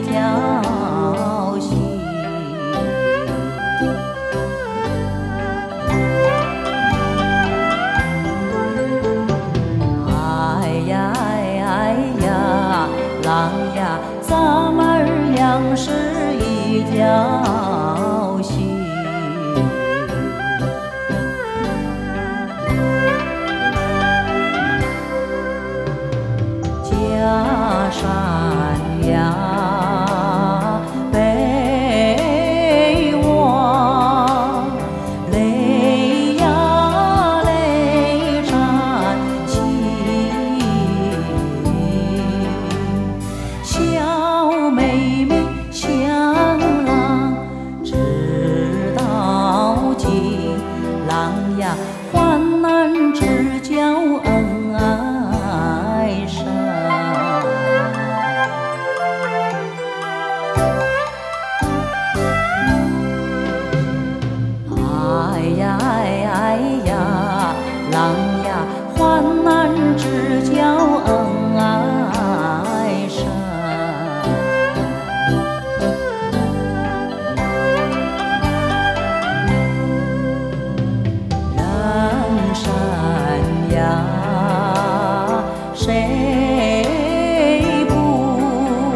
条心。哎呀哎呀，郎呀，咱们儿俩是一条心。家山呀，北望，泪呀泪沾襟。小妹妹向郎知道尽，郎呀患难只教恩爱深。哎呀哎呀，郎呀，患难只教恩爱深。人生呀，谁不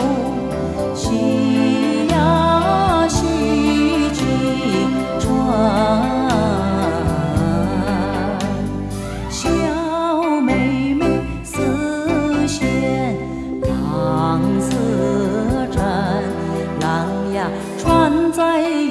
喜呀喜几春？小妹妹丝线当丝针，郎呀穿在